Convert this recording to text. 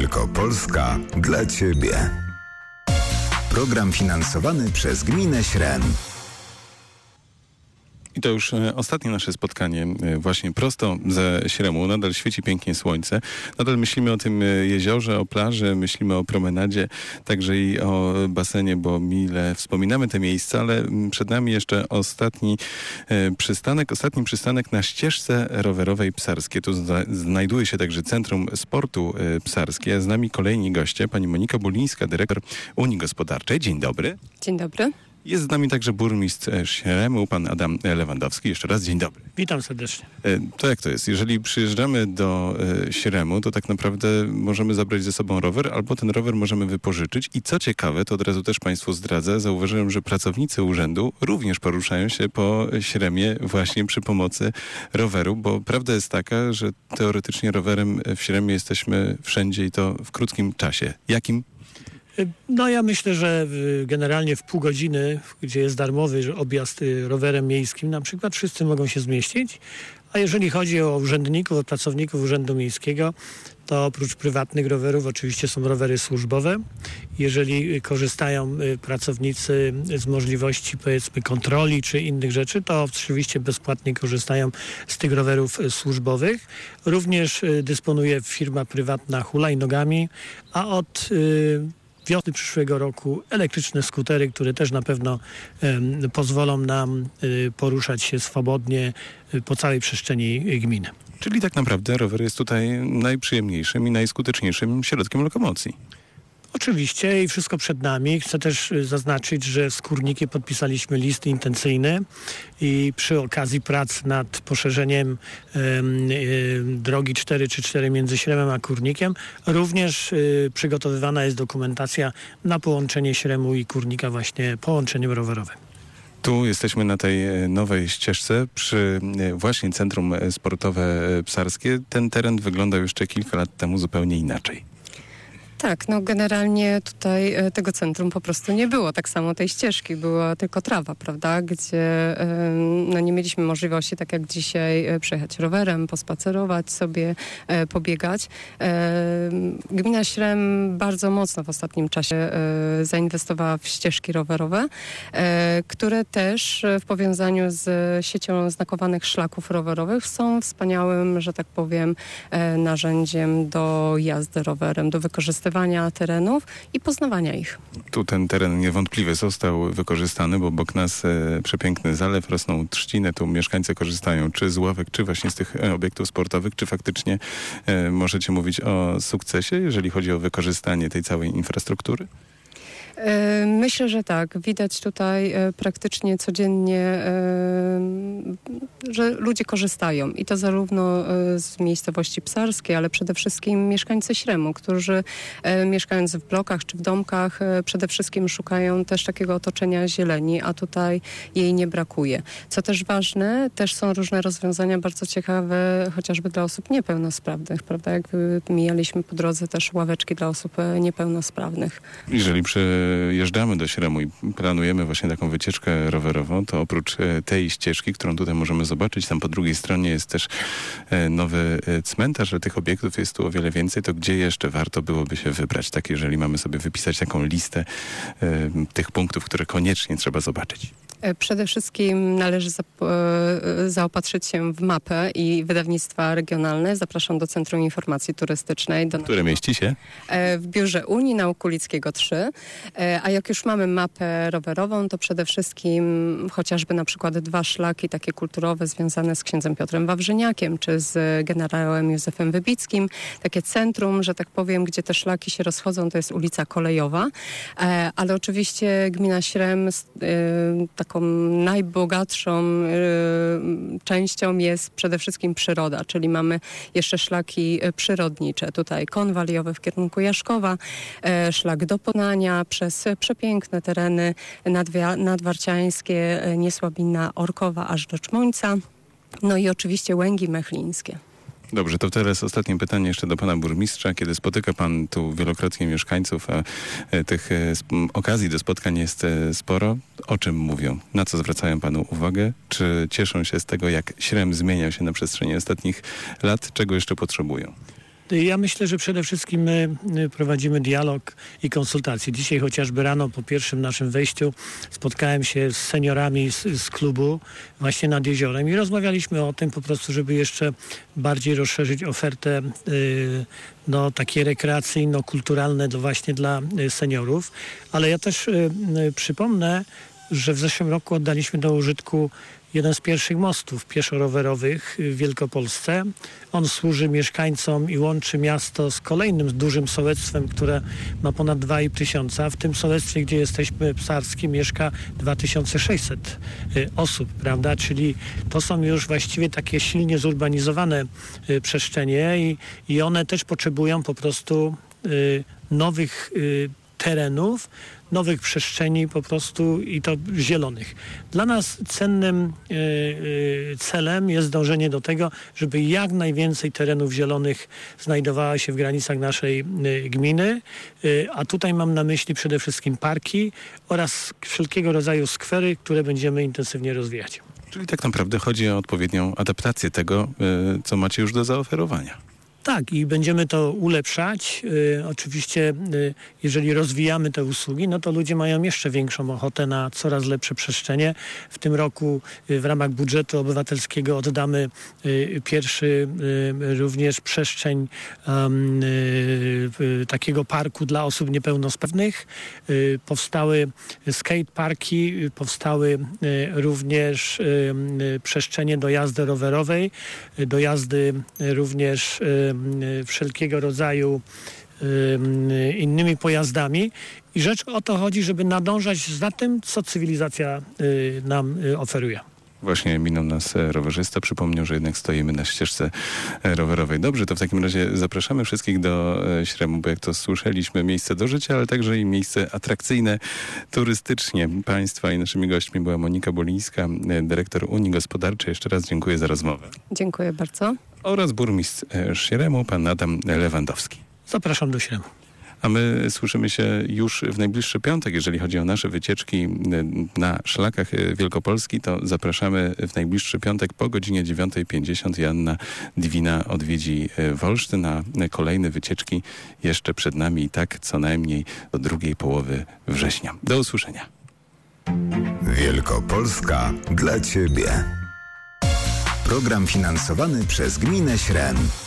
Wielkopolska dla Ciebie. Program finansowany przez Gminę Śrem. I to już ostatnie nasze spotkanie właśnie prosto ze Śremu. Nadal świeci pięknie słońce. Nadal myślimy o tym jeziorze, o plaży, myślimy o promenadzie, także i o basenie, bo mile wspominamy te miejsca, ale przed nami jeszcze ostatni przystanek na ścieżce rowerowej Psarskie. Tu znajduje się także Centrum Sportu Psarskie. Z nami kolejni goście. Pani Monika Bulińska, dyrektor Unii Gospodarczej. Dzień dobry. Dzień dobry. Jest z nami także burmistrz Śremu, pan Adam Lewandowski. Jeszcze raz dzień dobry. Witam serdecznie. To jak to jest? Jeżeli przyjeżdżamy do Śremu, to tak naprawdę możemy zabrać ze sobą rower, albo ten rower możemy wypożyczyć. I co ciekawe, to od razu też państwu zdradzę, zauważyłem, że pracownicy urzędu również poruszają się po Śremie właśnie przy pomocy roweru, bo prawda jest taka, że teoretycznie rowerem w Śremie jesteśmy wszędzie i to w krótkim czasie. Jakim? No ja myślę, że generalnie w pół godziny, gdzie jest darmowy objazd rowerem miejskim, na przykład wszyscy mogą się zmieścić. A jeżeli chodzi o urzędników, o pracowników Urzędu Miejskiego, to oprócz prywatnych rowerów oczywiście są rowery służbowe. Jeżeli korzystają pracownicy z możliwości, powiedzmy, kontroli czy innych rzeczy, to oczywiście bezpłatnie korzystają z tych rowerów służbowych. Również dysponuje firma prywatna hulajnogami, a od wiosny przyszłego roku elektryczne skutery, które też na pewno pozwolą nam poruszać się swobodnie po całej przestrzeni gminy. Czyli tak naprawdę rower jest tutaj najprzyjemniejszym i najskuteczniejszym środkiem lokomocji. Oczywiście i wszystko przed nami. Chcę też zaznaczyć, że z Kurnikiem podpisaliśmy list intencyjny i przy okazji prac nad poszerzeniem drogi 434 między Śremem a Kurnikiem również przygotowywana jest dokumentacja na połączenie Śremu i Kurnika właśnie połączeniem rowerowym. Tu jesteśmy na tej nowej ścieżce przy właśnie Centrum Sportowe Psarskie. Ten teren wyglądał jeszcze kilka lat temu zupełnie inaczej. Tak, no generalnie tutaj tego centrum po prostu nie było. Tak samo tej ścieżki, była tylko trawa, prawda? Gdzie no, nie mieliśmy możliwości, tak jak dzisiaj, przejechać rowerem, pospacerować sobie, pobiegać. Gmina Śrem bardzo mocno w ostatnim czasie zainwestowała w ścieżki rowerowe, które też w powiązaniu z siecią znakowanych szlaków rowerowych są wspaniałym, że tak powiem, narzędziem do jazdy rowerem, do wykorzystywania terenów i poznawania ich. Tu ten teren niewątpliwie został wykorzystany, bo obok nas przepiękny zalew, rosną trzciny, tu mieszkańcy korzystają czy z ławek, czy właśnie z tych obiektów sportowych. Czy faktycznie możecie mówić o sukcesie, jeżeli chodzi o wykorzystanie tej całej infrastruktury? Myślę, że tak. Widać tutaj praktycznie codziennie, że ludzie korzystają i to zarówno z miejscowości Psarskiej, ale przede wszystkim mieszkańcy Śremu, którzy mieszkając w blokach czy w domkach przede wszystkim szukają też takiego otoczenia zieleni, a tutaj jej nie brakuje. Co też ważne, też są różne rozwiązania bardzo ciekawe, chociażby dla osób niepełnosprawnych, prawda? Jak mijaliśmy po drodze też ławeczki dla osób niepełnosprawnych. Jeżeli przyjeżdżamy do Śremu i planujemy właśnie taką wycieczkę rowerową, to oprócz tej ścieżki, którą tutaj możemy zobaczyć, tam po drugiej stronie jest też nowy cmentarz, że tych obiektów jest tu o wiele więcej, to gdzie jeszcze warto byłoby się wybrać? Tak, jeżeli mamy sobie wypisać taką listę tych punktów, które koniecznie trzeba zobaczyć. Przede wszystkim należy zaopatrzyć się w mapę i wydawnictwa regionalne. Zapraszam do Centrum Informacji Turystycznej. Które mieści się? W biurze Unii na Okulickiego 3. A jak już mamy mapę rowerową, to przede wszystkim chociażby na przykład 2 szlaki takie kulturowe związane z księdzem Piotrem Wawrzyniakiem czy z generałem Józefem Wybickim. Takie centrum, że tak powiem, gdzie te szlaki się rozchodzą, to jest ulica Kolejowa. Ale oczywiście gmina Śrem taką najbogatszą częścią jest przede wszystkim przyroda, czyli mamy jeszcze szlaki przyrodnicze. Tutaj kon waliowy w kierunku Jaszkowa, szlak do Poznania przez przepiękne tereny nadwarciańskie, Niesłabina, Orkowa aż do Czmońca. No i oczywiście Łęgi Mechlińskie. Dobrze, to teraz ostatnie pytanie jeszcze do pana burmistrza. Kiedy spotyka pan tu wielokrotnie mieszkańców, a tych okazji do spotkań jest sporo, o czym mówią? Na co zwracają panu uwagę? Czy cieszą się z tego, jak Śrem zmieniał się na przestrzeni ostatnich lat? Czego jeszcze potrzebują? Ja myślę, że przede wszystkim my prowadzimy dialog i konsultacje. Dzisiaj chociażby rano po pierwszym naszym wejściu spotkałem się z seniorami z klubu właśnie nad jeziorem i rozmawialiśmy o tym po prostu, żeby jeszcze bardziej rozszerzyć ofertę takie rekreacyjno-kulturalne właśnie dla seniorów. Ale ja też przypomnę, że w zeszłym roku oddaliśmy do użytku jeden z pierwszych mostów pieszo-rowerowych w Wielkopolsce. On służy mieszkańcom i łączy miasto z kolejnym dużym sołectwem, które ma ponad 2,5 tysiąca. W tym sołectwie, gdzie jesteśmy, Psarskim, mieszka 2600 osób, prawda? Czyli to są już właściwie takie silnie zurbanizowane przestrzenie i one też potrzebują po prostu nowych terenów, nowych przestrzeni po prostu i to zielonych. Dla nas cennym celem jest dążenie do tego, żeby jak najwięcej terenów zielonych znajdowało się w granicach naszej gminy, a tutaj mam na myśli przede wszystkim parki oraz wszelkiego rodzaju skwery, które będziemy intensywnie rozwijać. Czyli tak naprawdę chodzi o odpowiednią adaptację tego, co macie już do zaoferowania. Tak, i będziemy to ulepszać. Oczywiście, jeżeli rozwijamy te usługi, no to ludzie mają jeszcze większą ochotę na coraz lepsze przestrzenie. W tym roku w ramach budżetu obywatelskiego oddamy pierwszy również przestrzeń takiego parku dla osób niepełnosprawnych. Powstały skateparki, powstały również przestrzenie do jazdy rowerowej, do jazdy również wszelkiego rodzaju innymi pojazdami. I rzecz o to chodzi, żeby nadążać za tym, co cywilizacja nam oferuje. Właśnie minął nas rowerzysta, przypomniał, że jednak stoimy na ścieżce rowerowej. Dobrze, to w takim razie zapraszamy wszystkich do Śremu, bo jak to słyszeliśmy, miejsce do życia, ale także i miejsce atrakcyjne turystycznie. Państwa i naszymi gośćmi była Monika Bolińska, dyrektor Unii Gospodarczej. Jeszcze raz dziękuję za rozmowę. Dziękuję bardzo. Oraz burmistrz Śremu, pan Adam Lewandowski. Zapraszam do Śremu. A my słyszymy się już w najbliższy piątek. Jeżeli chodzi o nasze wycieczki na szlakach Wielkopolski, to zapraszamy w najbliższy piątek po godzinie 9:50. Joanna Dwina odwiedzi Wolsztyn, a kolejne wycieczki jeszcze przed nami i tak co najmniej do drugiej połowy września. Do usłyszenia. Wielkopolska dla Ciebie. Program finansowany przez Gminę Śrem.